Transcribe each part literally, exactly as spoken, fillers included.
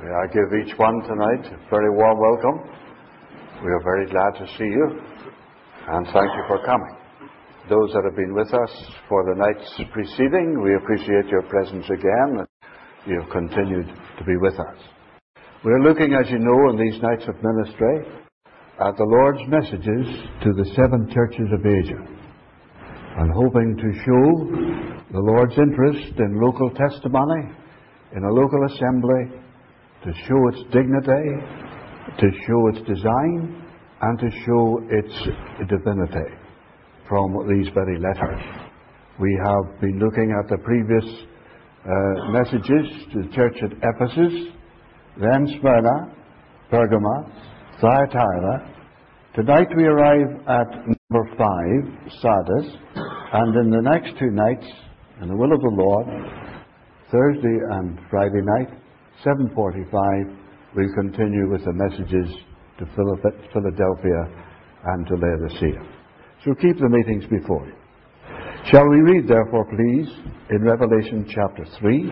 May I give each one tonight a very warm welcome. We are very glad to see you, and thank you for coming. Those that have been with us for the nights preceding, we appreciate your presence again. You have continued to be with us. We're looking, as you know, in these nights of ministry at the Lord's messages to the seven churches of Asia, and hoping to show the Lord's interest in local testimony, in a local assembly, to show its dignity, to show its design, and to show its divinity from these very letters. We have been looking at the previous uh, messages to the church at Ephesus, then Smyrna, Pergamos, Thyatira. Tonight we arrive at number five, Sardis, and in the next two nights, in the will of the Lord, Thursday and Friday night, seven forty-five, we'll continue with the messages to Philadelphia and to Laodicea. So keep the meetings before you. Shall we read, therefore, please, in Revelation chapter three,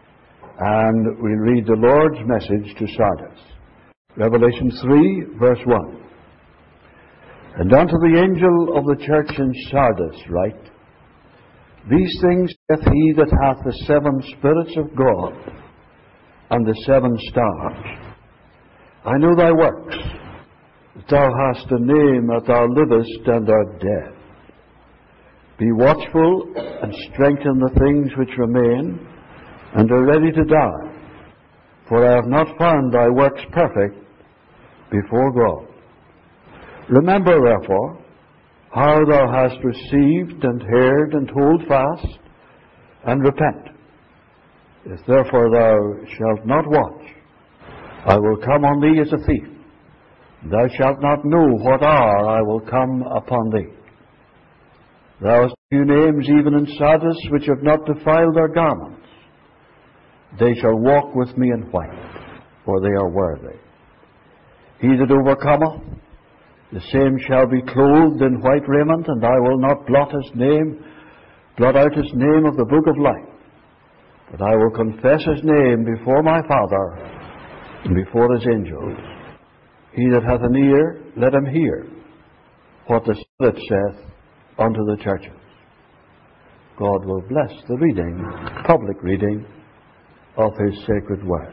and we'll read the Lord's message to Sardis. Revelation three, verse one. And unto the angel of the church in Sardis write, These things saith he that hath the seven spirits of God, and the seven stars. I know thy works, that thou hast a name, that thou livest and art dead. Be watchful, and strengthen the things which remain, and are ready to die. For I have not found thy works perfect before God. Remember, therefore, how thou hast received and heard, and hold fast, and repent. If therefore thou shalt not watch, I will come on thee as a thief. Thou shalt not know what hour I will come upon thee. Thou hast few names even in Sardis, which have not defiled their garments. They shall walk with me in white, for they are worthy. He that overcometh, the same shall be clothed in white raiment, and I will not blot his name, blot out his name of the book of life. But I will confess his name before my Father and before his angels. He that hath an ear, let him hear what the Spirit saith unto the churches. God will bless the reading, public reading, of his sacred word.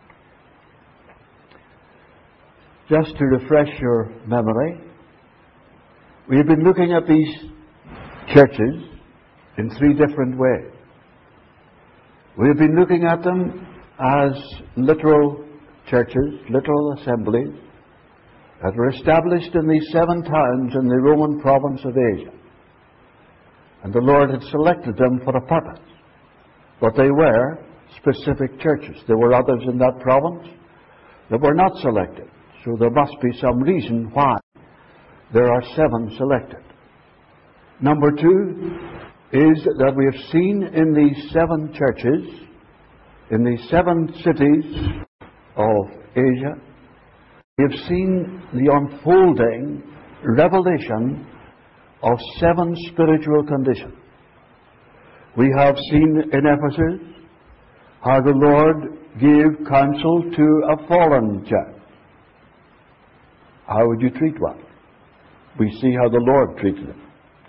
Just to refresh your memory, we have been looking at these churches in three different ways. We have been looking at them as literal churches, literal assemblies, that were established in these seven towns in the Roman province of Asia. And the Lord had selected them for a purpose. But they were specific churches. There were others in that province that were not selected. So there must be some reason why there are seven selected. Number two is that we have seen in these seven churches, in these seven cities of Asia, we have seen the unfolding revelation of seven spiritual conditions. We have seen in Ephesus how the Lord gave counsel to a fallen church. How would you treat one? We see how the Lord treated it.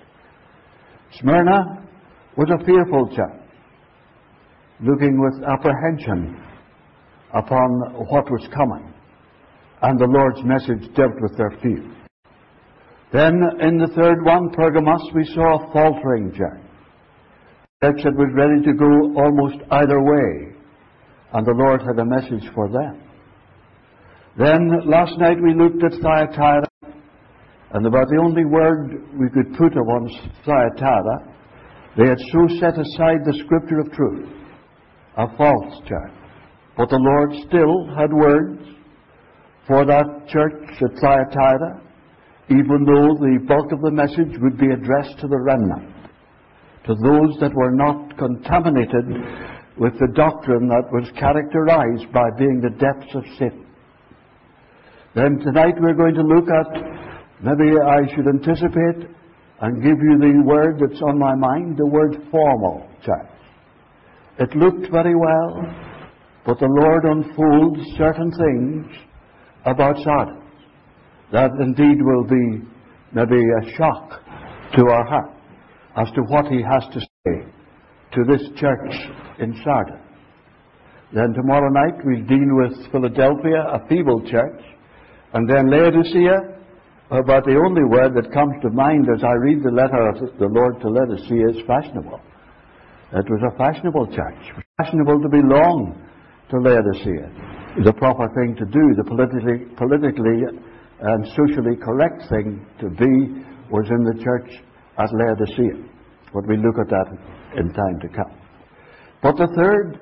Smyrna was a fearful church, looking with apprehension upon what was coming, and the Lord's message dealt with their fear. Then in the third one, Pergamos, we saw a faltering church, a church that was ready to go almost either way, and the Lord had a message for them. Then last night we looked at Thyatira, and about the only word we could put upon Thyatira, they had so set aside the scripture of truth, a false church. But the Lord still had words for that church at Thyatira, even though the bulk of the message would be addressed to the remnant, to those that were not contaminated with the doctrine that was characterized by being the depths of sin. Then tonight we're going to look at, maybe I should anticipate and give you the word that's on my mind, the word formal church. It looked very well, But the Lord unfolds certain things about Sardis that indeed will be maybe a shock to our heart as to what he has to say to this church in Sardis. Then tomorrow night we'll deal with Philadelphia, a feeble church, and then Laodicea. But the only word that comes to mind as I read the letter of the Lord to Laodicea is fashionable. It was a fashionable church. It was fashionable to belong to Laodicea. The proper thing to do, the politically, politically and socially correct thing to be, was in the church at Laodicea. But we look at that in time to come. But the third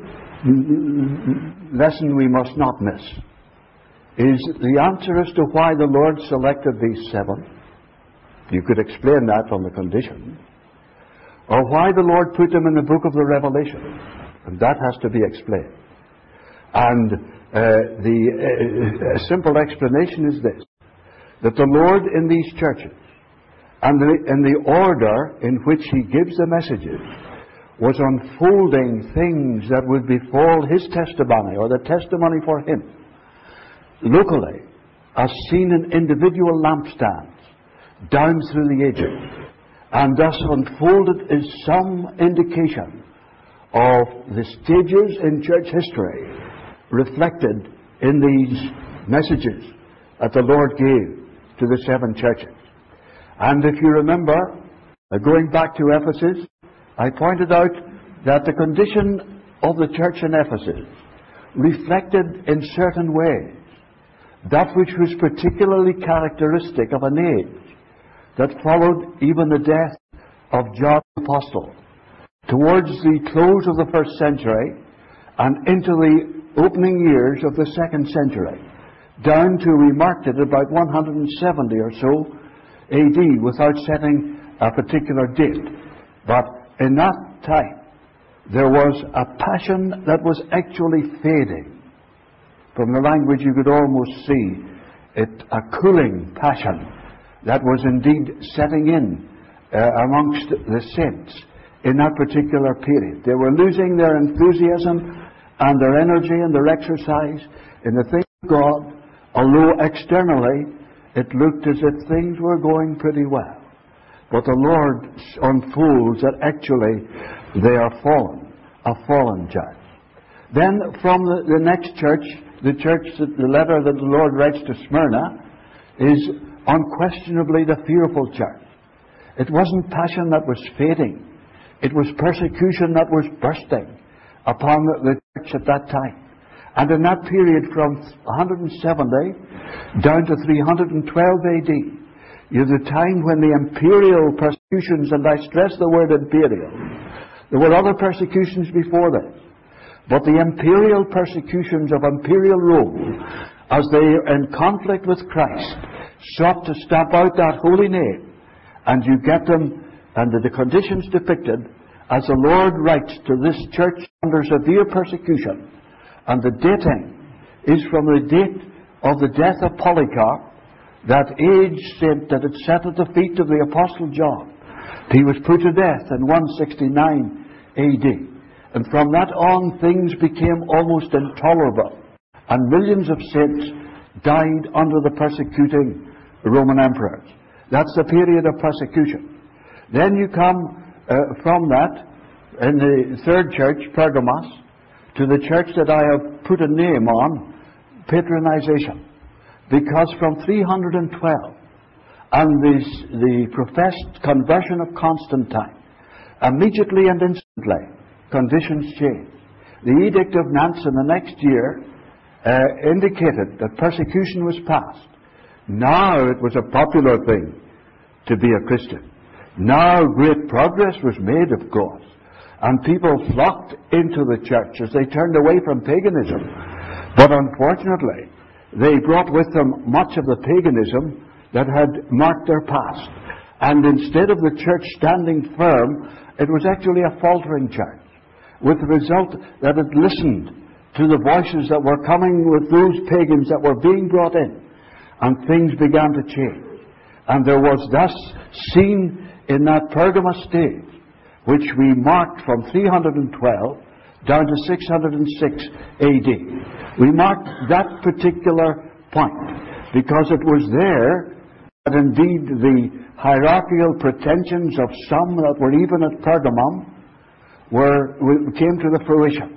lesson we must not miss is the answer as to why the Lord selected these seven. You could explain that on the condition. Or why the Lord put them in the book of the Revelation. And that has to be explained. And uh, the uh, simple explanation is this: that the Lord in these churches, and the, in the order in which he gives the messages, was unfolding things that would befall his testimony, or the testimony for him, locally, as seen in individual lampstands, down through the ages, and thus unfolded is some indication of the stages in church history reflected in these messages that the Lord gave to the seven churches. And if you remember, uh, going back to Ephesus, I pointed out that the condition of the church in Ephesus reflected in certain ways that which was particularly characteristic of an age that followed even the death of John the Apostle, towards the close of the first century and into the opening years of the second century, down to, we marked it, about one hundred seventy or so A D, without setting a particular date. But in that time, there was a passion that was actually fading. From the language you could almost see it, a cooling passion that was indeed setting in uh, amongst the saints in that particular period. They were losing their enthusiasm and their energy and their exercise in the things of God, although externally it looked as if things were going pretty well. But the Lord unfolds that actually they are fallen, a fallen church. Then from the, the next church, the church, that, the letter that the Lord writes to Smyrna, is unquestionably the fearful church. It wasn't passion that was fading. It was persecution that was bursting upon the, the church at that time. And in that period from one hundred seventy down to three hundred twelve A D, you have the time when the imperial persecutions, and I stress the word imperial, there were other persecutions before this, but the imperial persecutions of imperial Rome, as they, in conflict with Christ, sought to stamp out that holy name. And you get them, and the conditions depicted, as the Lord writes to this church under severe persecution. And the dating is from the date of the death of Polycarp, that aged saint that had sat at the feet of the Apostle John. He was put to death in one sixty-nine A D. And from that on, things became almost intolerable. And millions of saints died under the persecuting Roman emperors. That's the period of persecution. Then you come uh, from that, in the third church, Pergamos, to the church that I have put a name on, patronization. Because from three hundred twelve and this, the professed conversion of Constantine, immediately and instantly, conditions changed. The Edict of Nantes in the next year uh, indicated that persecution was past. Now it was a popular thing to be a Christian. Now great progress was made, of course, and people flocked into the church as they turned away from paganism. But unfortunately, they brought with them much of the paganism that had marked their past. And instead of the church standing firm, it was actually a faltering church, with the result that it listened to the voices that were coming with those pagans that were being brought in, and things began to change. And there was thus seen in that Pergamos stage, which we marked from three hundred twelve down to six hundred six A D. We marked that particular point because it was there that indeed the hierarchical pretensions of some that were even at Pergamum were, came to the fruition.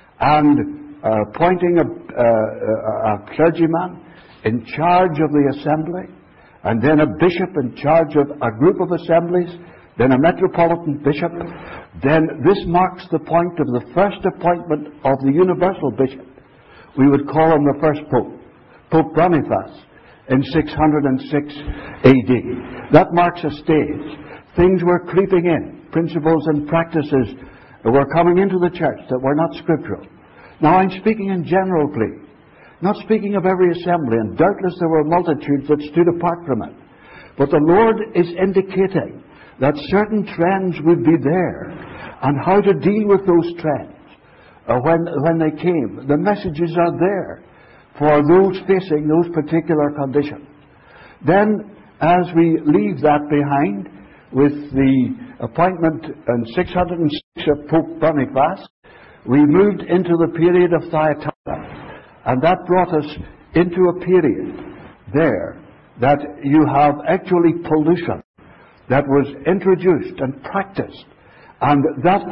And uh, appointing a, uh, a clergyman in charge of the assembly, and then a bishop in charge of a group of assemblies, then a metropolitan bishop, then this marks the point of the first appointment of the universal bishop. We would call him the first pope, Pope Boniface, in six hundred six A D. That marks a stage. Things were creeping in. Principles and practices were coming into the church that were not scriptural. Now I'm speaking in general, please. Not speaking of every assembly, and doubtless there were multitudes that stood apart from it. But the Lord is indicating that certain trends would be there, and how to deal with those trends uh, when, when they came. The messages are there for those facing those particular conditions. Then, as we leave that behind, with the appointment in six hundred six of Pope Boniface, we moved into the period of Thyatira, and that brought us into a period there that you have actually pollution that was introduced and practiced, and that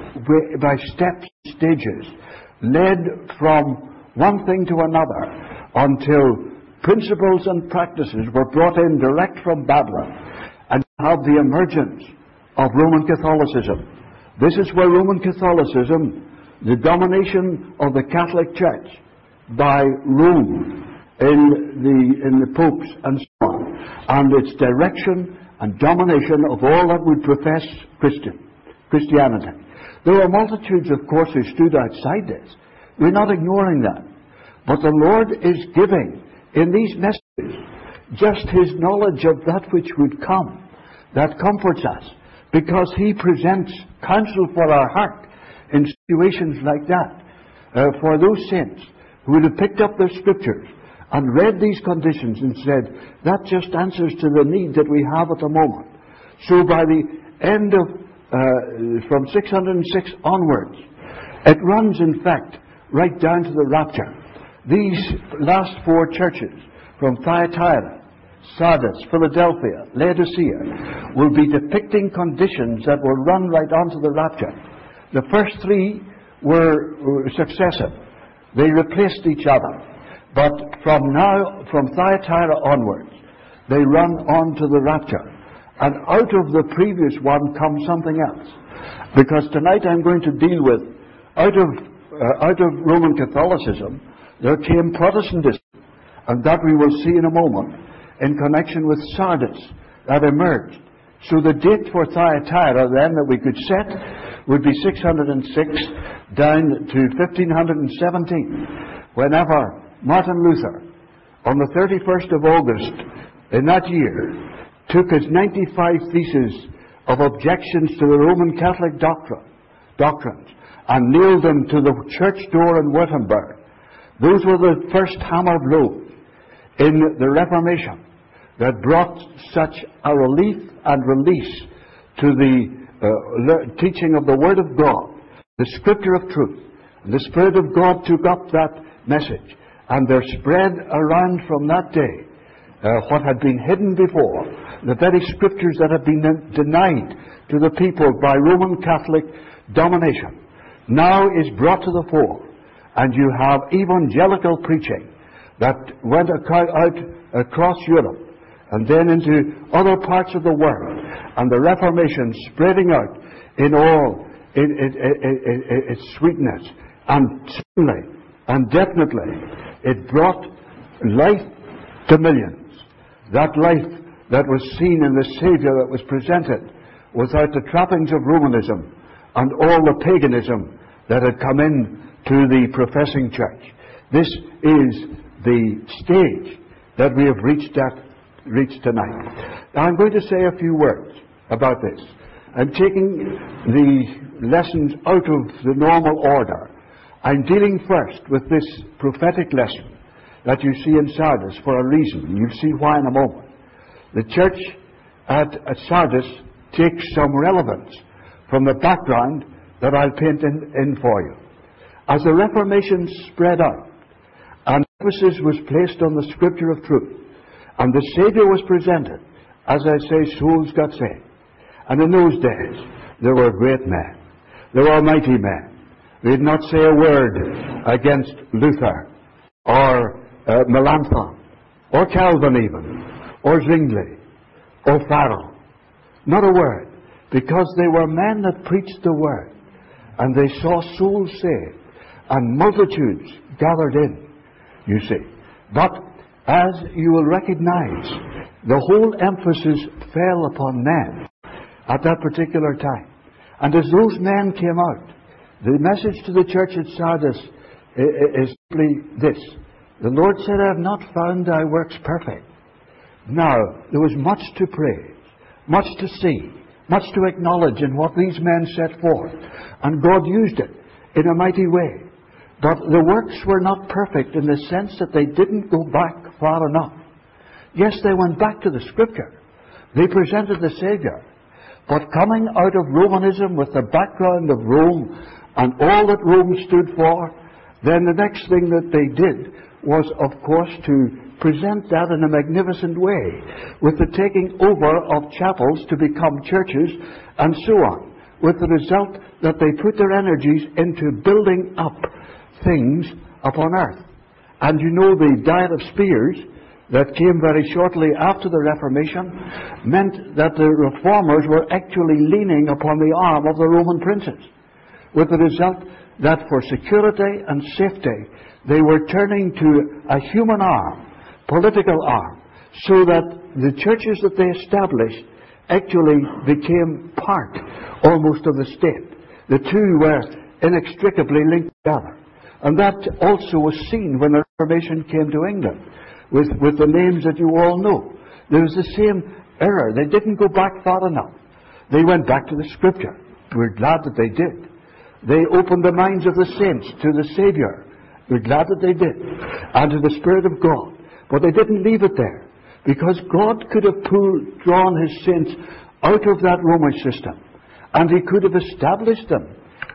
by steps, stages, led from one thing to another until principles and practices were brought in direct from Babylon, and have the emergence of Roman Catholicism. This is where Roman Catholicism, the domination of the Catholic Church by Rome in the in the popes and so on, and its direction and domination of all that would profess Christian Christianity. There were multitudes, of course, who stood outside this. We're not ignoring that. But the Lord is giving in these messages just His knowledge of that which would come, that comforts us, because He presents counsel for our heart in situations like that, uh, for those saints who would have picked up their scriptures and read these conditions and said, that just answers to the need that we have at the moment. So by the end of, uh, from six hundred six onwards, it runs, in fact, right down to the rapture. These last four churches, from Thyatira, Sardis, Philadelphia, Laodicea, will be depicting conditions that will run right on to the rapture. The first three were, were successive. They replaced each other. But from now, from Thyatira onwards, they run on to the rapture. And out of the previous one comes something else. Because tonight I'm going to deal with, out of, uh, out of Roman Catholicism, there came Protestantism. And that we will see in a moment, in connection with Sardis, that emerged. So the date for Thyatira then that we could set would be six hundred six down to fifteen seventeen, whenever Martin Luther, on the thirty-first of August in that year, took his ninety-five theses of objections to the Roman Catholic doctrine, doctrines and nailed them to the church door in Wittenberg. Those were the first hammer blows in the Reformation that brought such a relief and release to the uh, le- teaching of the Word of God, the Scripture of truth. And the Spirit of God took up that message, and there spread around from that day uh, what had been hidden before, the very Scriptures that had been denied to the people by Roman Catholic domination, now is brought to the fore, and you have evangelical preaching that went out across Europe and then into other parts of the world, and the Reformation spreading out in all its sweetness, and certainly and definitely it brought life to millions. That life that was seen in the Savior that was presented without the trappings of Romanism and all the paganism that had come in to the professing church. This is the stage that we have reached at reached tonight. Now I'm going to say a few words about this. I'm taking the lessons out of the normal order. I'm dealing first with this prophetic lesson that you see in Sardis for a reason. You'll see why in a moment. The church at, at Sardis takes some relevance from the background that I'll paint in, in for you. As the Reformation spread out, and emphasis was placed on the Scripture of truth, and the Saviour was presented, as I say, souls got saved. And in those days, there were great men. There were mighty men. We did not say a word against Luther, or uh, Melanchthon, or Calvin even, or Zwingli, or Farel. Not a word, because they were men that preached the Word, and they saw souls saved, and multitudes gathered in, you see. But as you will recognize, the whole emphasis fell upon men at that particular time. And as those men came out, the message to the church at Sardis is simply this: the Lord said, I have not found thy works perfect. Now, there was much to praise, much to see, much to acknowledge in what these men set forth. And God used it in a mighty way. But the works were not perfect in the sense that they didn't go back far enough. Yes, they went back to the Scripture. They presented the Saviour. But coming out of Romanism with the background of Rome and all that Rome stood for, then the next thing that they did was, of course, to present that in a magnificent way, with the taking over of chapels to become churches and so on, with the result that they put their energies into building up things upon earth. And you know, the Diet of Spears that came very shortly after the Reformation meant that the reformers were actually leaning upon the arm of the Roman princes, with the result that for security and safety they were turning to a human arm, political arm, so that the churches that they established actually became part almost of the state. The two were inextricably linked together. And that also was seen when the Reformation came to England, with, with the names that you all know. There was the same error. They didn't go back far enough. They went back to the Scripture. We're glad that they did. They opened the minds of the saints to the Saviour. We're glad that they did. And to the Spirit of God. But they didn't leave it there, because God could have pulled, drawn His saints out of that Roman system, and He could have established them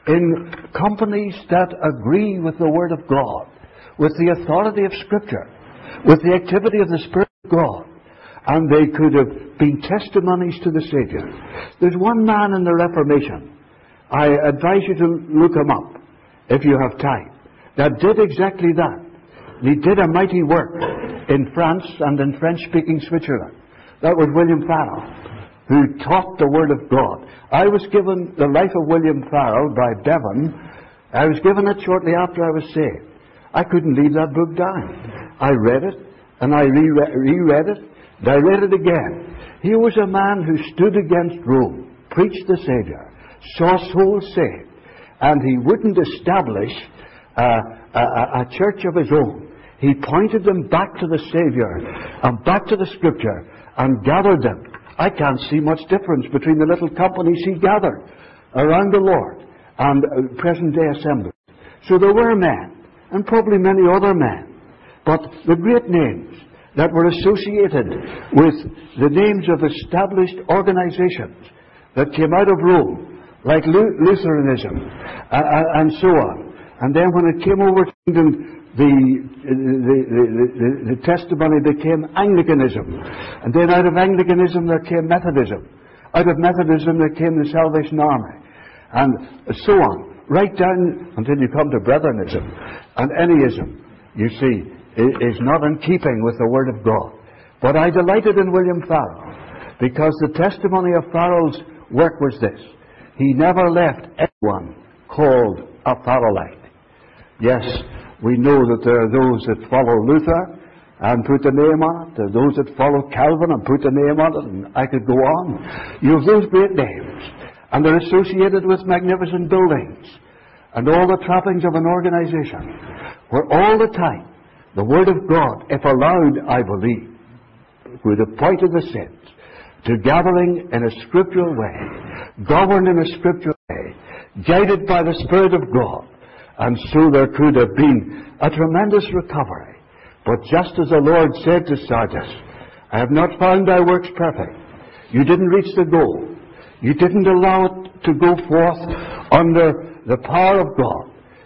in companies that agree with the Word of God, with the authority of Scripture, with the activity of the Spirit of God, and they could have been testimonies to the Saviour. There's one man in the Reformation, I advise you to look him up if you have time, that did exactly that. He did a mighty work in France and in French-speaking Switzerland. That was William Farel, who taught the Word of God. I was given The Life of William Farel by Bevan. I was given it shortly after I was saved. I couldn't leave that book down. I read it, and I reread it, and I read it again. He was a man who stood against Rome, preached the Saviour, saw souls saved, and he wouldn't establish uh, a, a church of his own. He pointed them back to the Saviour and back to the Scripture and gathered them. I can't see much difference between the little companies he gathered around the Lord and uh, present-day assemblies. So there were men, and probably many other men, but the great names that were associated with the names of established organizations that came out of Rome, like Lutheranism uh, and so on. And then when it came over to England, The, the, the, the, the testimony became Anglicanism. And then out of Anglicanism there came Methodism. Out of Methodism there came the Salvation Army. And so on. Right down until you come to Brethrenism. And anyism, you see, is not in keeping with the Word of God. But I delighted in William Farel, because the testimony of Farel's work was this: he never left anyone called a Farelite. Yes, we know that there are those that follow Luther and put the name on it. There are those that follow Calvin and put the name on it, and I could go on. You have those great names, and they're associated with magnificent buildings and all the trappings of an organization, where all the time the Word of God, if allowed, I believe, would have pointed the saints to gathering in a scriptural way, governed in a scriptural way, guided by the Spirit of God. And so there could have been a tremendous recovery. But just as the Lord said to Sardis, I have not found thy works perfect. You didn't reach the goal. You didn't allow it to go forth under the power of God.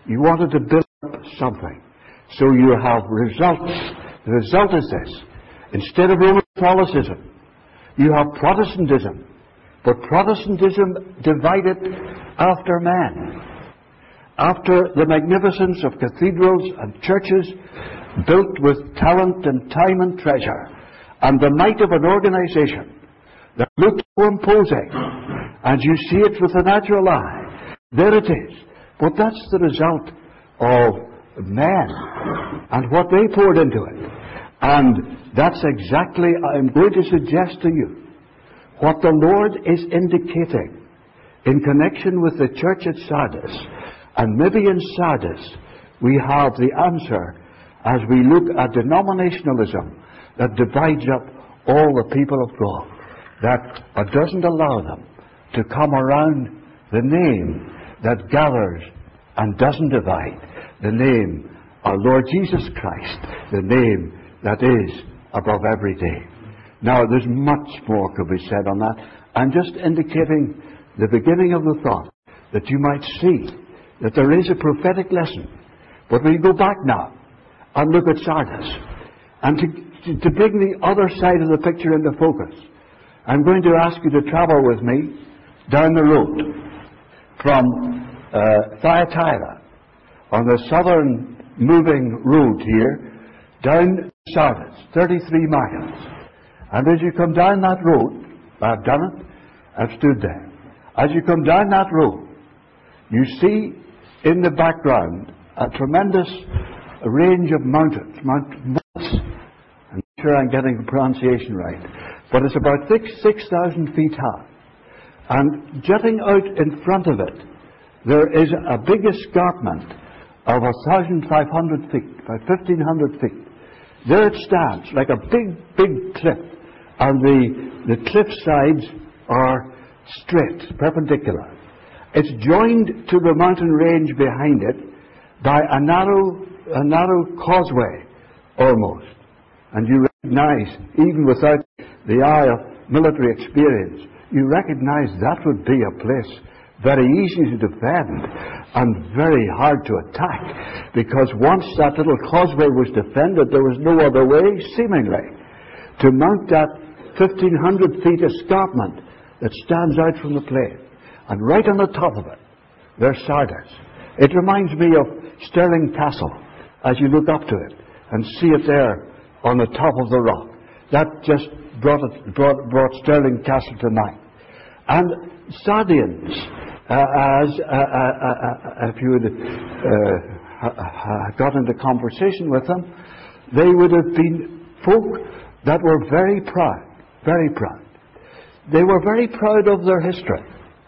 You wanted to build up something. So you have results. The result is this. Instead of Roman Catholicism, you have Protestantism. But Protestantism divided after man. After the magnificence of cathedrals and churches built with talent and time and treasure, and the might of an organization that looked so imposing, and you see it with the natural eye. There it is. But that's the result of men and what they poured into it. And that's exactly, I'm going to suggest to you, what the Lord is indicating in connection with the church at Sardis. And maybe in Sardis we have the answer as we look at denominationalism that divides up all the people of God, that doesn't allow them to come around the name that gathers and doesn't divide, the name our Lord Jesus Christ, the name that is above every name. Now, there's much more could be said on that. I'm just indicating the beginning of the thought, that you might see that there is a prophetic lesson. But we go back now and look at Sardis, and to, to, to bring the other side of the picture into focus, I'm going to ask you to travel with me down the road from uh, Thyatira on the southern moving road here down Sardis, thirty-three miles. And as you come down that road, I've done it, I've stood there. As you come down that road, you see in the background a tremendous range of mountains, Mount Moss. I'm not sure I'm getting the pronunciation right, but it's about six thousand feet high. And jutting out in front of it, there is a big escarpment of one thousand five hundred feet, about fifteen hundred feet. There it stands, like a big, big cliff. And the, the cliff sides are straight, perpendicular. It's joined to the mountain range behind it by a narrow, a narrow causeway, almost. And you recognize, even without the eye of military experience, you recognize that would be a place very easy to defend and very hard to attack, because once that little causeway was defended, there was no other way, seemingly, to mount that fifteen hundred feet escarpment that stands out from the plain. And right on the top of it, there's Sardis. It reminds me of Stirling Castle as you look up to it and see it there on the top of the rock. That just brought, it, brought, brought Stirling Castle to mind. And Sardians, uh, as uh, uh, uh, if you had uh, uh, got into conversation with them, they would have been folk that were very proud, very proud. They were very proud of their history.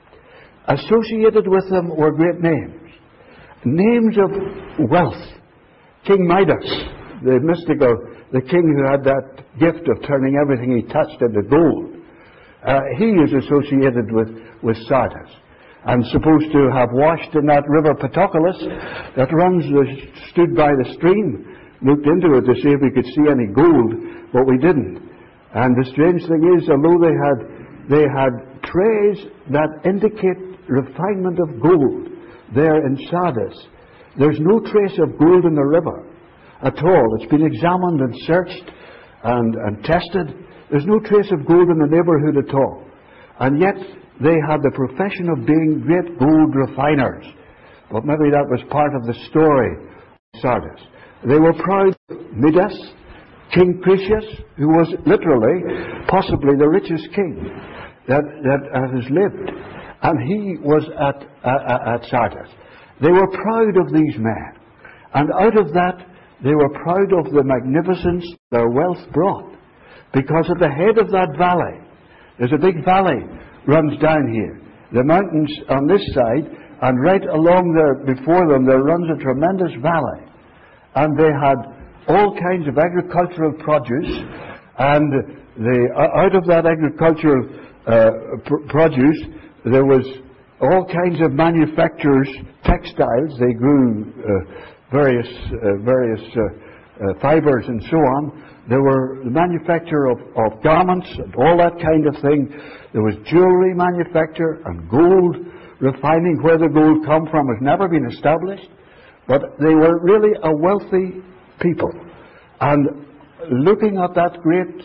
Associated with them were great names. Names of wealth. King Midas, the mystical, the king who had that gift of turning everything he touched into gold. Uh, he is associated with, with Sardis, and supposed to have washed in that river Patokalos that runs, the, stood by the stream, looked into it to see if we could see any gold, but we didn't. And the strange thing is, although they had, they had trays that indicate refinement of gold there in Sardis, there's no trace of gold in the river at all. It's been examined and searched and, and tested. There's no trace of gold in the neighborhood at all. And yet they had the profession of being great gold refiners. But maybe that was part of the story of Sardis. They were proud of Midas, King Croesus, who was literally, possibly the richest king that, that has lived. And he was at, uh, at Sardis. They were proud of these men. And out of that, they were proud of the magnificence their wealth brought. Because at the head of that valley, there's a big valley runs down here. The mountains on this side, and right along there before them, there runs a tremendous valley. And they had all kinds of agricultural produce, and the, out of that agricultural uh, pr- produce, there was all kinds of manufacturers, textiles. They grew uh, various uh, various uh, uh, fibers and so on. There were the manufacture of, of garments and all that kind of thing. There was jewelry manufacture and gold refining. Where the gold come from has never been established. But they were really a wealthy people. And looking at that great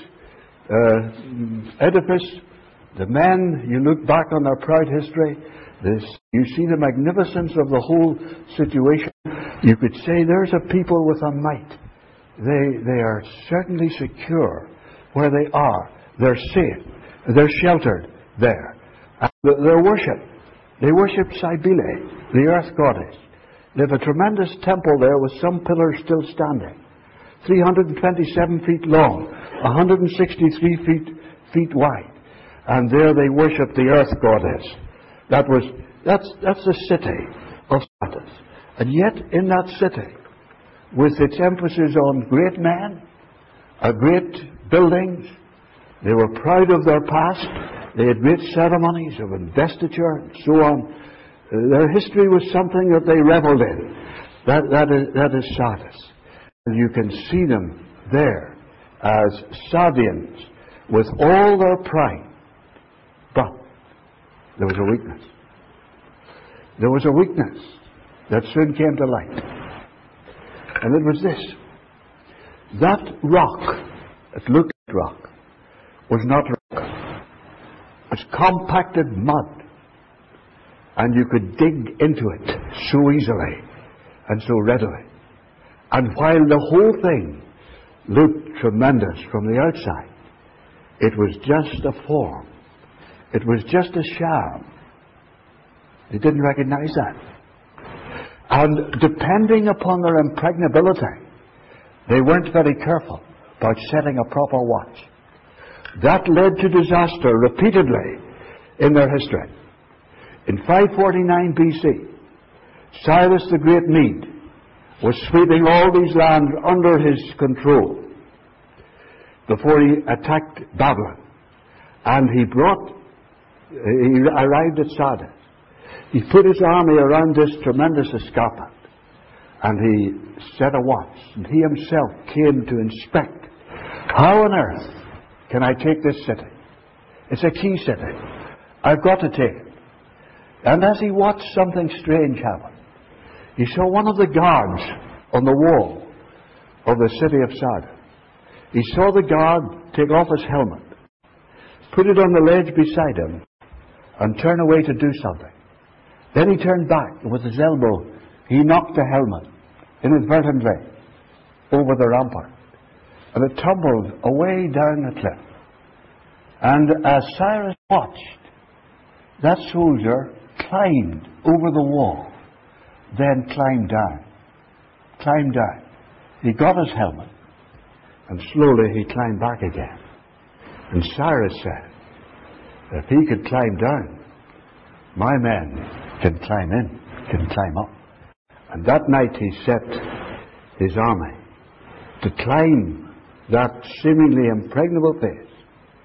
uh, edifice, the men, you look back on their proud history, this, you see the magnificence of the whole situation. You could say there's a people with a might. They, they are certainly secure where they are. They're safe. They're sheltered there. And their worship, they worship Cybele, the earth goddess. They have a tremendous temple there with some pillars still standing. three hundred twenty-seven feet long, one hundred sixty-three feet, feet wide. And there they worship the earth goddess. That was, that's, that's the city of Sardis. And yet in that city, with its emphasis on great men, uh, great buildings, they were proud of their past. They had great ceremonies of investiture and so on. Uh, their history was something that they reveled in. That, that, is, that is Sardis. And you can see them there as Sardians with all their pride. But there was a weakness. There was a weakness that soon came to light. And it was this. That rock, that looked like rock, was not rock. It was compacted mud. And you could dig into it so easily and so readily. And while the whole thing looked tremendous from the outside, it was just a form. It was just a sham. They didn't recognize that. And depending upon their impregnability, they weren't very careful about setting a proper watch. That led to disaster repeatedly in their history. In five forty-nine B C, Cyrus the Great Mede was sweeping all these lands under his control before he attacked Babylon. And he brought, he arrived at Sardis. He put his army around this tremendous escarpment, and he set a watch, and he himself came to inspect. How on earth can I take this city? It's a key city. I've got to take it. And as he watched, something strange happen. He saw one of the guards on the wall of the city of Sardis. He saw the guard take off his helmet, put it on the ledge beside him, and turn away to do something. Then he turned back, and with his elbow, he knocked the helmet inadvertently over the rampart, and it tumbled away down the cliff. And as Cyrus watched, that soldier climbed over the wall, then climbed down, climbed down. He got his helmet, and slowly he climbed back again. And Cyrus said, if he could climb down, my men can climb in, can climb up. And that night he set his army to climb that seemingly impregnable place.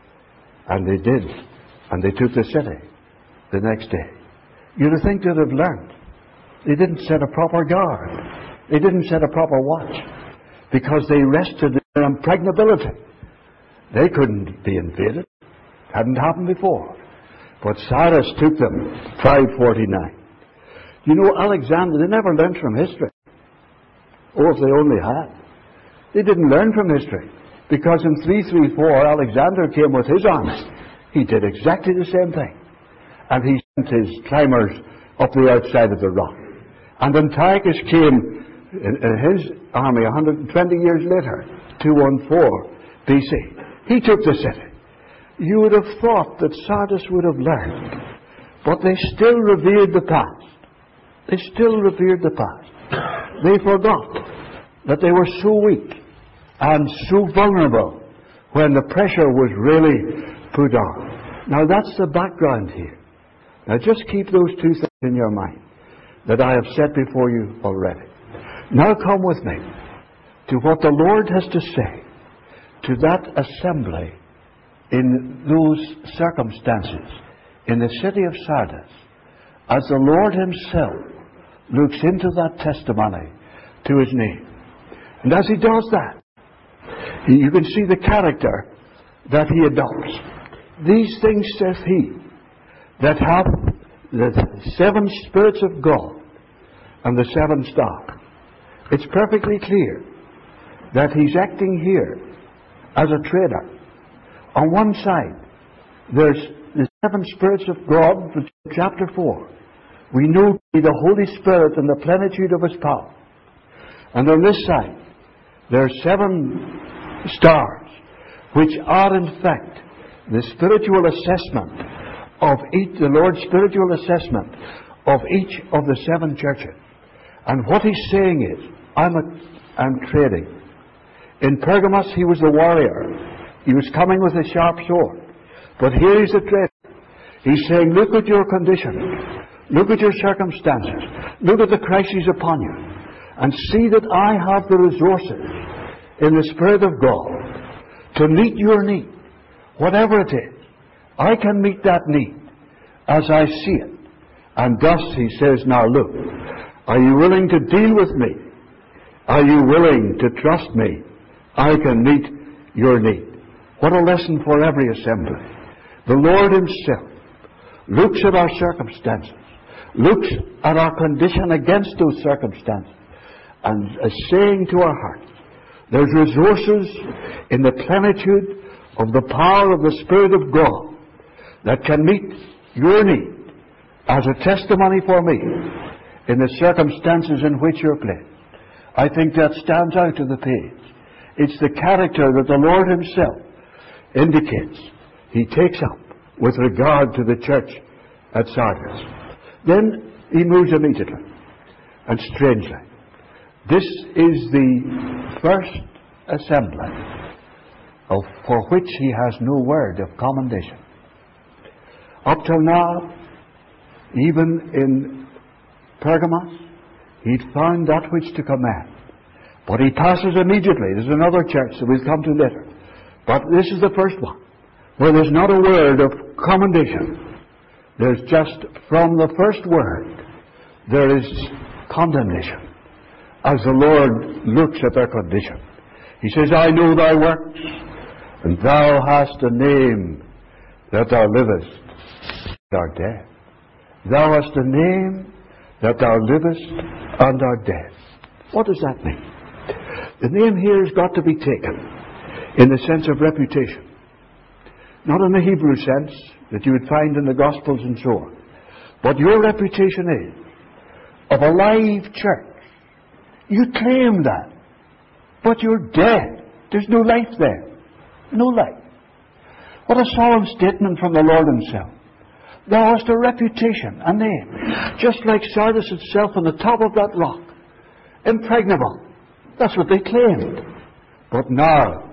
And they did. And they took the city the next day. You'd think they'd have learned. They didn't set a proper guard. They didn't set a proper watch, because they rested in their impregnability. They couldn't be invaded. Hadn't happened before. But Cyrus took them, five forty-nine. You know, Alexander, they never learned from history. Oh, if they only had. They didn't learn from history, because in three thirty-four, Alexander came with his army. He did exactly the same thing. And he sent his climbers up the outside of the rock. And Antiochus came in, in his army one hundred twenty years later, two fourteen B C. He took the city. You would have thought that Sardis would have learned, but they still revered the past. They still revered the past. They forgot that they were so weak and so vulnerable when the pressure was really put on. Now that's the background here. Now just keep those two things in your mind that I have set before you already. Now come with me to what the Lord has to say to that assembly in those circumstances in the city of Sardis, as the Lord himself looks into that testimony to his name. And as he does that, you can see the character that he adopts. These things saith he that hath the seven spirits of God and the seven stars. it's perfectly clear that he's acting here as a trader. On one side, there's the seven spirits of God, which is chapter four. We know to be the Holy Spirit in the plenitude of His power. And on this side, there are seven stars, which are in fact the spiritual assessment of each, the Lord's spiritual assessment of each of the seven churches. And what He's saying is, I'm, a, I'm trading. In Pergamos, he was the warrior. He was coming with a sharp sword. But here he's a trader. He's saying, look at your condition. Look at your circumstances. Look at the crises upon you. And see that I have the resources in the Spirit of God to meet your need. Whatever it is, I can meet that need as I see it. And thus, he says, now look, are you willing to deal with me? Are you willing to trust me? I can meet your need. What a lesson for every assembly. The Lord Himself looks at our circumstances, looks at our condition against those circumstances, and is saying to our hearts, there's resources in the plenitude of the power of the Spirit of God that can meet your need as a testimony for me in the circumstances in which you're placed. I think that stands out of the page. It's the character that the Lord Himself indicates He takes up with regard to the church at Sardis. Then He moves immediately and strangely. This is the first assembly of, for which He has no word of commendation. Up till now, even in Pergamos, He'd found that which to commend. But He passes immediately. There's another church that we'll come to later. But this is the first one, where there's not a word of commendation. There's just, from the first word, there is condemnation, as the Lord looks at their condition. He says, I know thy works, and thou hast a name that thou livest, and art dead. Thou hast a name that thou livest, and art dead. What does that mean? The name here has got to be taken in the sense of reputation. Not in the Hebrew sense that you would find in the Gospels and so on. But your reputation is of a live church. You claim that, but you're dead. There's no life there. No life. What a solemn statement from the Lord Himself. Thou hast a reputation, a name, just like Sardis itself on the top of that rock. Impregnable. That's what they claimed. But now,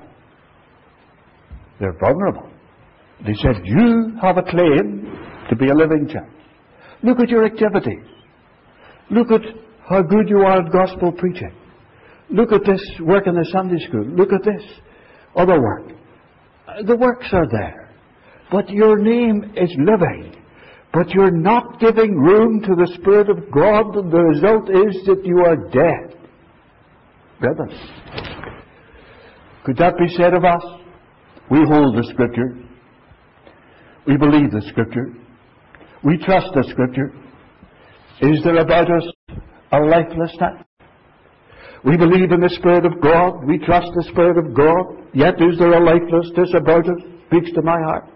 they're vulnerable. They said, you have a claim to be a living church. Look at your activities. Look at how good you are at gospel preaching. Look at this work in the Sunday school. Look at this other work. The works are there. But your name is living. But you're not giving room to the Spirit of God, and the result is that you are dead. Brethren, could that be said of us? We hold the Scripture. We believe the Scripture. We trust the Scripture. Is there about us a lifelessness? We believe in the Spirit of God. We trust the Spirit of God. Yet is there a lifelessness about us? Speaks to my heart.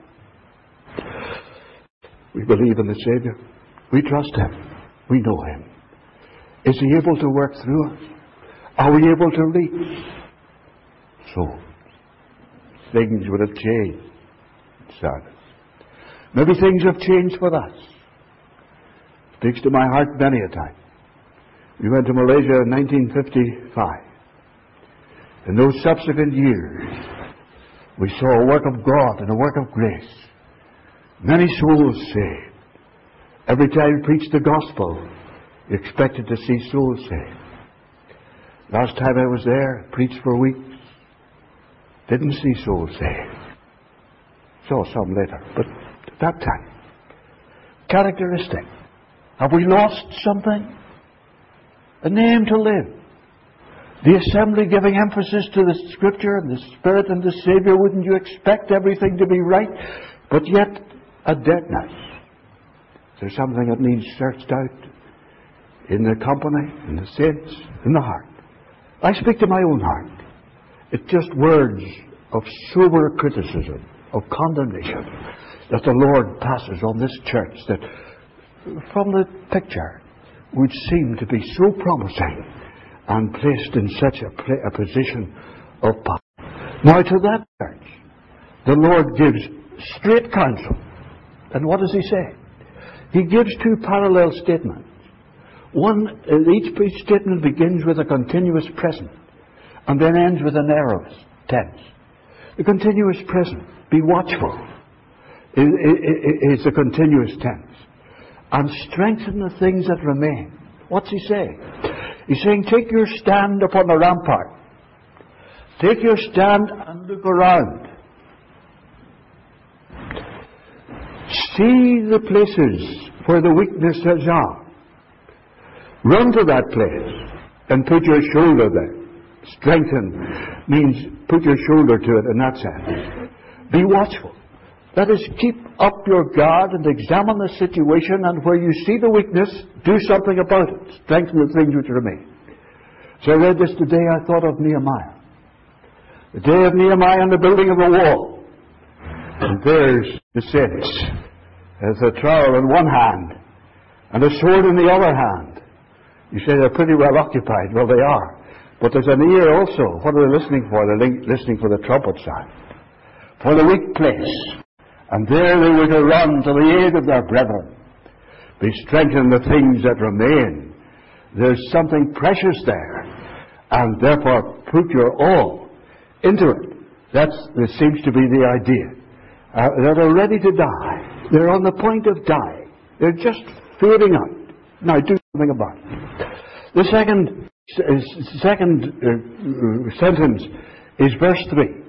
We believe in the Savior. We trust Him. We know Him. Is He able to work through us? Are we able to reach souls? Things would have changed. Sardis. Maybe things have changed for us. Speaks to my heart many a time. We went to Malaysia in nineteen fifty-five. In those subsequent years, we saw a work of God and a work of grace. Many souls saved. Every time we preached the gospel, you expected to see souls saved. Last time I was there, preached for weeks. Didn't see souls saved. Saw some later, but at that time. Characteristic. Have we lost something? A name to live. The assembly giving emphasis to the Scripture and the Spirit and the Savior. Wouldn't you expect everything to be right? But yet, a deadness. Is there something that needs searched out in the company, in the saints, in the heart? I speak to my own heart. It's just words of sober criticism, of condemnation, that the Lord passes on this church that, from the picture, would seem to be so promising and placed in such a, pla- a position of power. Now, to that church, the Lord gives straight counsel. And what does He say? He gives two parallel statements. One, each, each statement begins with a continuous present and then ends with an aorist tense. The continuous present, be watchful, is, is, is a continuous tense. And strengthen the things that remain. What's He saying? He's saying, take your stand upon the rampart. Take your stand and look around. See the places where the weaknesses are. Run to that place and put your shoulder there. Strengthen means put your shoulder to it in that sense. Be watchful. That is, keep up your guard and examine the situation, and where you see the weakness, do something about it. Strengthen the things which remain. So I read this today, I thought of Nehemiah. The day of Nehemiah and the building of the wall. And there's the saints. There's a trowel in one hand and a sword in the other hand. You say they're pretty well occupied. Well, they are. But there's an ear also. What are they listening for? They're listening for the trumpet sound. For the weak place. And there they were to run to the aid of their brethren. Be strengthened the things that remain. There's something precious there. And therefore put your all into it. That's, that seems to be the idea. Uh, that are ready to die. They're on the point of dying. They're just fading out. Now do something about it. The second, uh, second uh, sentence is verse three.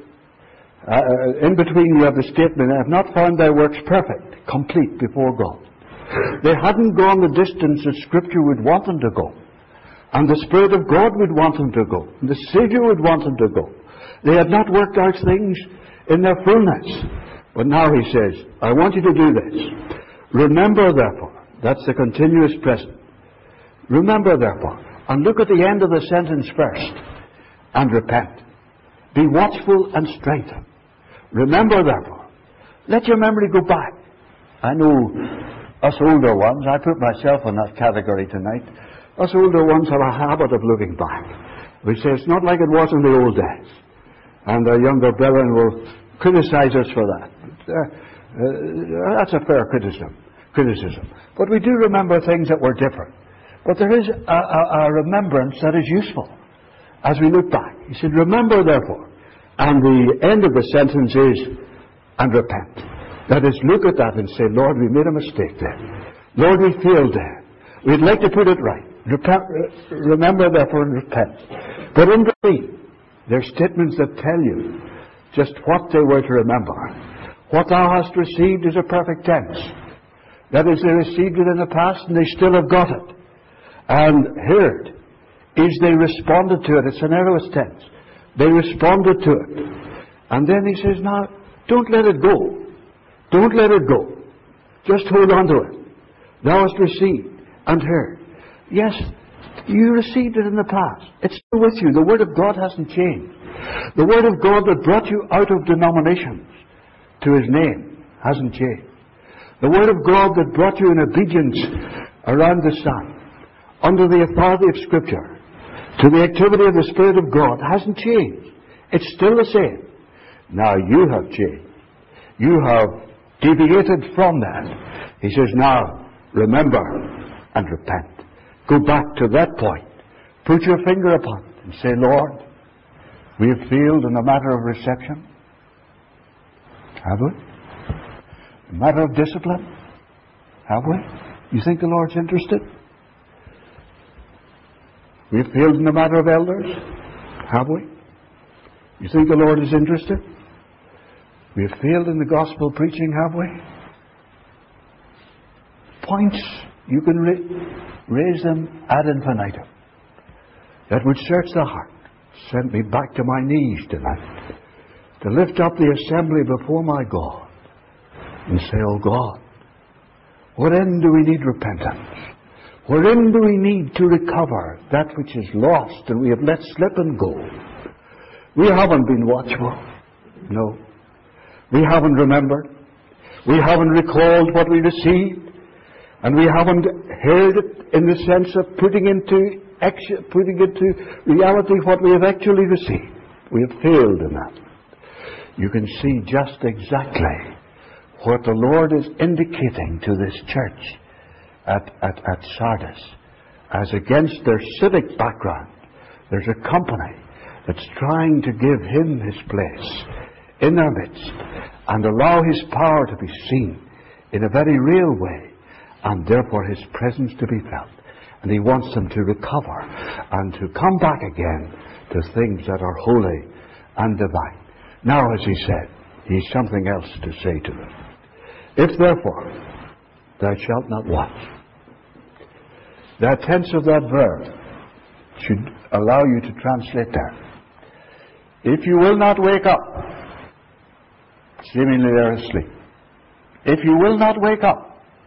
Uh, in between you have the statement, I have not found thy works perfect, complete before God. They hadn't gone the distance that Scripture would want them to go. And the Spirit of God would want them to go. And the Savior would want them to go. They had not worked out things in their fullness. But now He says, I want you to do this. Remember therefore, that's the continuous present. Remember therefore, and look at the end of the sentence first, and repent. Be watchful and strengthen. Remember therefore. Let your memory go back. I know us older ones, I put myself in that category tonight, us older ones have a habit of looking back. We say it's not like it was in the old days. And our younger brethren will criticize us for that. Uh, uh, that's a fair criticism. criticism. But we do remember things that were different. But there is a, a, a remembrance that is useful as we look back. He said, remember therefore. And the end of the sentence is, and repent. That is, look at that and say, Lord, we made a mistake there. Lord, we failed there. We'd like to put it right. Repent, remember therefore and repent. But in between, there are statements that tell you just what they were to remember. What thou hast received is a perfect tense. That is, they received it in the past and they still have got it. And heard is they responded to it. It's an aorist tense. They responded to it. And then he says, now, don't let it go. Don't let it go. Just hold on to it. Thou hast received and heard. Yes, you received it in the past. It's still with you. The Word of God hasn't changed. The Word of God that brought you out of denominations to His name hasn't changed. The Word of God that brought you in obedience around the sun, under the authority of Scripture, to the activity of the Spirit of God hasn't changed. It's still the same. Now you have changed. You have deviated from that. He says, now, remember and repent. Go back to that point. Put your finger upon it and say, Lord, we have failed in the matter of reception. Have we? In the matter of discipline? Have we? You think the Lord's interested? We have failed in the matter of elders? Have we? You think the Lord is interested? We have failed in the gospel preaching, have we? Points, you can ra- raise them ad infinitum. That would search the heart. Send me back to my knees tonight. To lift up the assembly before my God. And say, oh God, what end do we need repentance? Wherein do we need to recover that which is lost and we have let slip and go? We haven't been watchful. No. We haven't remembered. We haven't recalled what we received. And we haven't heard it in the sense of putting into action, putting into reality what we have actually received. We have failed in that. You can see just exactly what the Lord is indicating to this church at, at, at Sardis. As against their civic background, there's a company that's trying to give Him His place in their midst and allow His power to be seen in a very real way, and therefore His presence to be felt. And He wants them to recover and to come back again to things that are holy and divine. Now, as He said, He's something else to say to them. If therefore thou shalt not watch. That tense of that verb should allow you to translate there. If you will not wake up, seemingly they're asleep. If you will not wake up,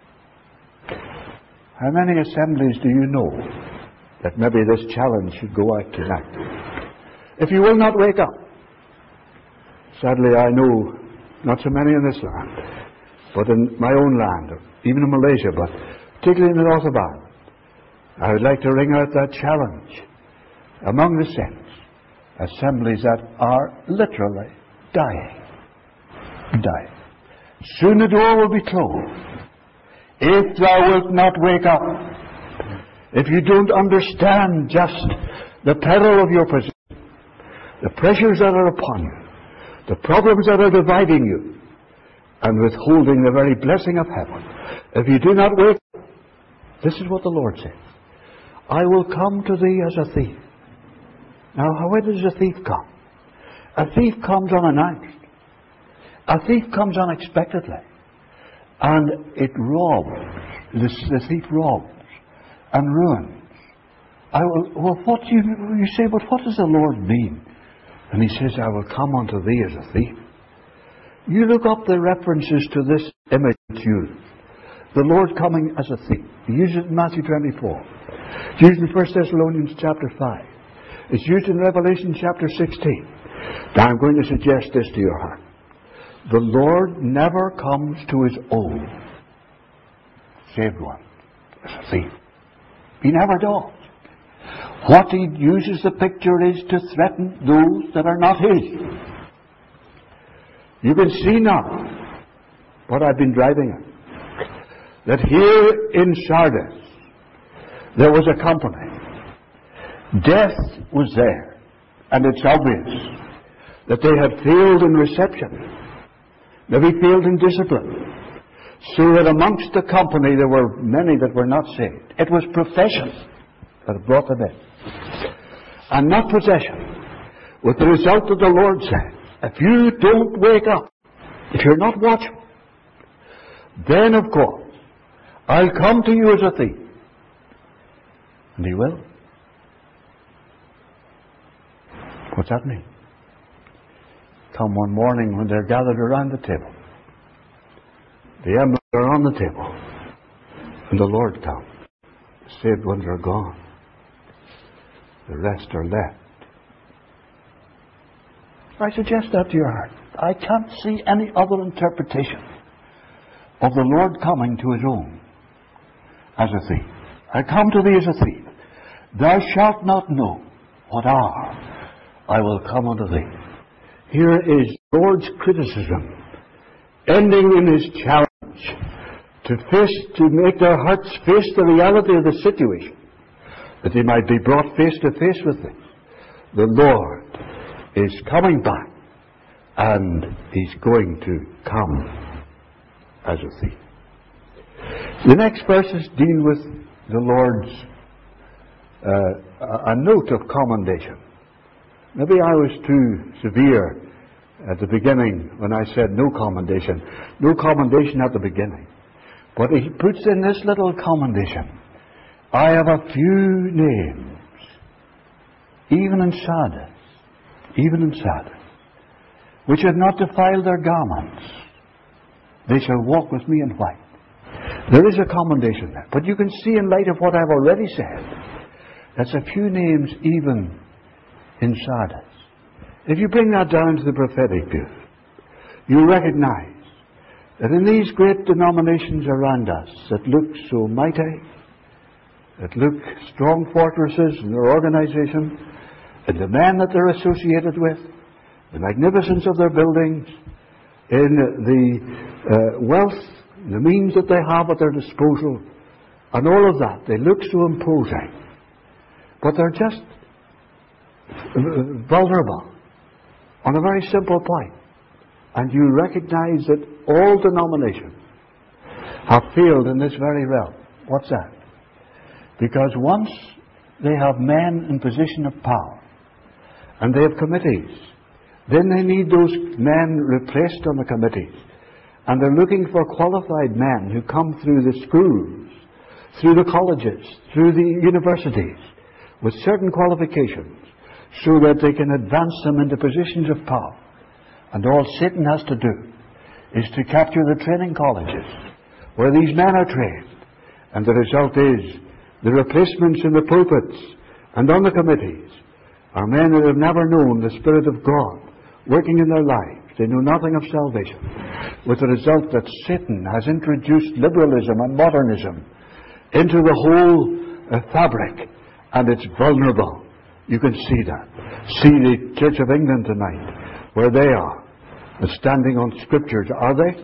how many assemblies do you know that maybe this challenge should go out tonight? If you will not wake up, sadly I know not so many in this land, but in my own land, or even in Malaysia, but particularly in the north of Ireland, I would like to ring out that challenge among the saints, assemblies that are literally dying. Dying. Soon the door will be closed. If thou wilt not wake up, if you don't understand just the peril of your position, the pressures that are upon you, the problems that are dividing you, and withholding the very blessing of heaven, if you do not wake up, this is what the Lord says. I will come to thee as a thief. Now, how does a thief come? A thief comes unannounced. A thief comes unexpectedly. And it robs. The, the thief robs and ruins. I will, well, what do you, you say, but what does the Lord mean? And He says, I will come unto thee as a thief. You look up the references to this image used. The Lord coming as a thief. He uses it in Matthew twenty-four. It's used in First Thessalonians chapter five. It's used in Revelation chapter sixteen. Now I'm going to suggest this to your heart. The Lord never comes to His own, saved one, as a thief. He never does. What He uses the picture is to threaten those that are not His. You can see now what I've been driving at. That here in Sardis, there was a company. Death was there. And it's obvious that they had failed in reception. Maybe failed in discipline. So that amongst the company there were many that were not saved. It was profession that brought them in. And not possession. With the result that the Lord said, if you don't wake up, if you're not watchful, then of course, I'll come to you as a thief. And He will. What's that mean? Come one morning when they're gathered around the table. The emblems are on the table. And the Lord comes. The saved ones are gone. The rest are left. I suggest that to your heart. I can't see any other interpretation of the Lord coming to His own as a thief. I come to thee as a thief. Thou shalt not know what hour I will come unto thee. Here is the Lord's criticism, ending in His challenge to face, to make their hearts face the reality of the situation, that they might be brought face to face with things. The Lord is coming back, and He's going to come as a thief. The next verses deal with the Lord's uh, a note of commendation. Maybe I was too severe at the beginning when I said no commendation. No commendation at the beginning. But He puts in this little commendation. I have a few names, even in Sardis, even in Sardis, which have not defiled their garments. They shall walk with me in white. There is a commendation there. But you can see in light of what I've already said, that's a few names even in Sardis. If you bring that down to the prophetic view, you recognize that in these great denominations around us that look so mighty, that look strong fortresses in their organization, in the men that they're associated with, the magnificence of their buildings, in the uh, wealth, the means that they have at their disposal, and all of that, they look so imposing. But they're just vulnerable on a very simple point. And you recognize that all denominations have failed in this very realm. What's that? Because once they have men in position of power, and they have committees, then they need those men replaced on the committees. And they're looking for qualified men who come through the schools, through the colleges, through the universities, with certain qualifications, so that they can advance them into positions of power. And all Satan has to do is to capture the training colleges where these men are trained. And the result is the replacements in the pulpits and on the committees are men that have never known the Spirit of God working in their lives. They know nothing of salvation. With the result that Satan has introduced liberalism and modernism into the whole uh, fabric, and it's vulnerable. You can see that. See the Church of England tonight, where they are, standing on Scriptures. Are they?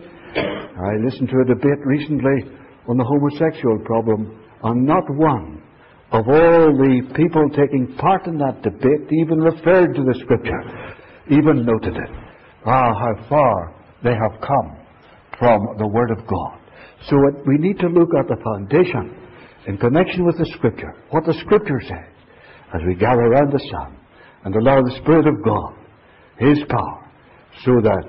I listened to a debate recently on the homosexual problem, and not one of all the people taking part in that debate even referred to the Scripture, even noted it. Ah, how far they have come from the Word of God. So it, we need to look at the foundation in connection with the Scripture, what the Scripture says, as we gather around the Son and allow the Spirit of God, His power, so that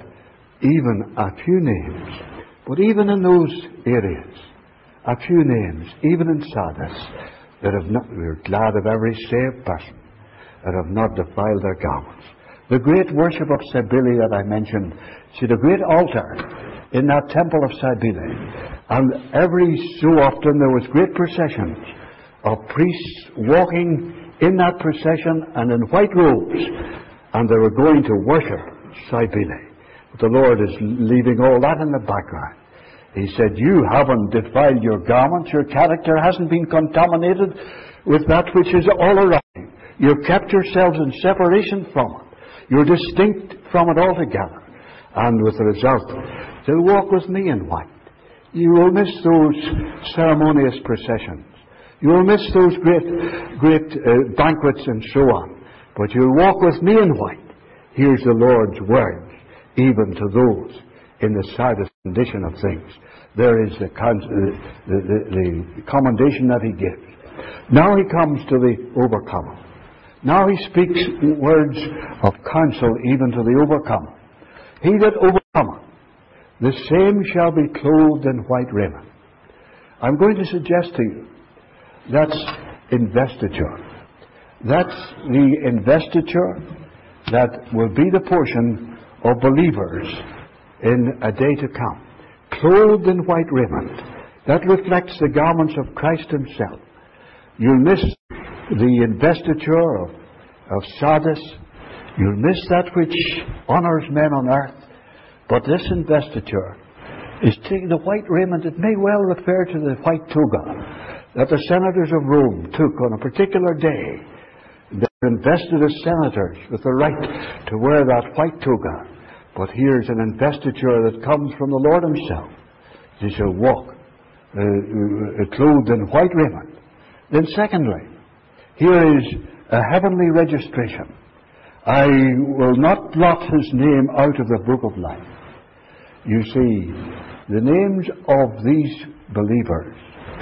even a few names, but even in those areas, a few names, even in Sardis, that have not, we're glad of every saved person, that have not defiled their garments. The great worship of Cybele that I mentioned, see the great altar in that temple of Cybele, and every so often there was great processions of priests walking in that procession and in white robes, and they were going to worship Cybele. But the Lord is leaving all that in the background. He said, you haven't defiled your garments, your character hasn't been contaminated with that which is all around you. You've kept yourselves in separation from it. You're distinct from it altogether. And with the result, they'll walk with me in white. You will miss those ceremonious processions. You will miss those great, great uh, banquets and so on. But you'll walk with me in white. Here's the Lord's word, even to those in the saddest condition of things. There is the, the, the, the commendation that He gives. Now He comes to the overcomer. Now He speaks words of counsel even to the overcomer. He that overcometh, the same shall be clothed in white raiment. I'm going to suggest to you, that's investiture. That's the investiture that will be the portion of believers in a day to come. Clothed in white raiment. That reflects the garments of Christ Himself. You'll miss the investiture of, of Sardis. You'll miss that which honors men on earth. But this investiture is taking the white raiment. It may well refer to the white toga that the senators of Rome took on a particular day. They were invested as senators with the right to wear that white toga. But here's an investiture that comes from the Lord Himself. They shall walk uh, uh, clothed in white raiment. Then secondly, here is a heavenly registration. I will not blot his name out of the book of life. You see, the names of these believers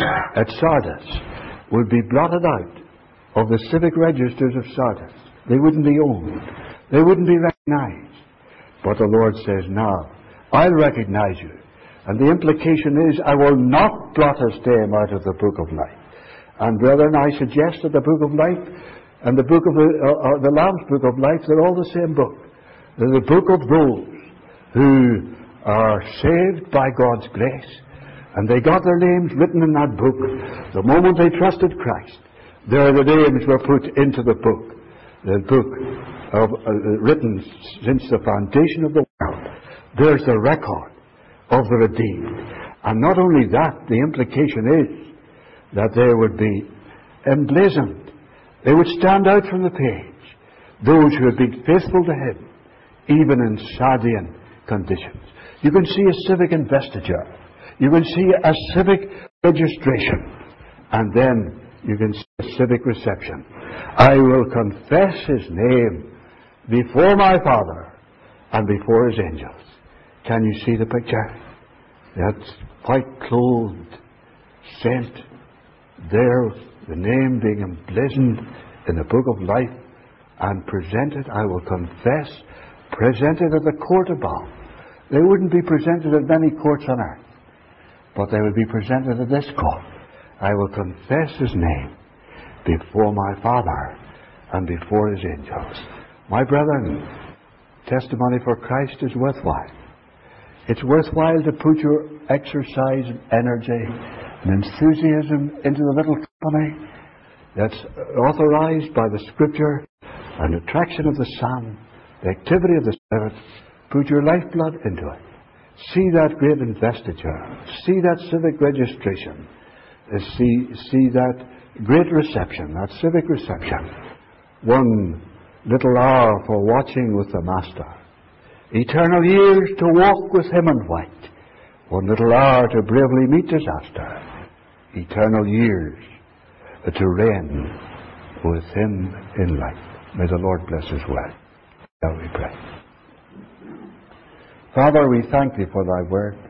at Sardis would be blotted out of the civic registers of Sardis. They wouldn't be owned. They wouldn't be recognized. But the Lord says, now, I'll recognize you. And the implication is, I will not blot his name out of the book of life. And brethren, I suggest that the book of life and the book of the, uh, the Lamb's book of life, they're all the same book. They're the book of those who are saved by God's grace And they got their names written in that book. The moment they trusted Christ, there the names were put into the book. The book of, uh, written since the foundation of the world. There's the record of the redeemed. And not only that, the implication is that they would be emblazoned. They would stand out from the page. Those who had been faithful to Him, even in Sardian conditions. You can see a civic investiture. You can see a civic registration. And then you can see a civic reception. I will confess His name before my Father and before His angels. Can you see the picture? That's white clothed, sent there, the name being emblazoned in the book of life and presented, I will confess, presented at the court above. They wouldn't be presented at many courts on earth, but they would be presented at this court. I will confess His name before my Father and before His angels. My brethren, testimony for Christ is worthwhile. It's worthwhile to put your exercise and energy and enthusiasm into the little company that's authorized by the Scripture and attraction of the Son, the activity of the Spirit. Put your lifeblood into it. See that great investiture. See that civic registration. See, see that great reception, that civic reception. One little hour for watching with the Master. Eternal years to walk with Him in white. One little hour to bravely meet disaster. Eternal years to reign with Him in life. May the Lord bless His word. Shall we pray? Father, we thank Thee for Thy word.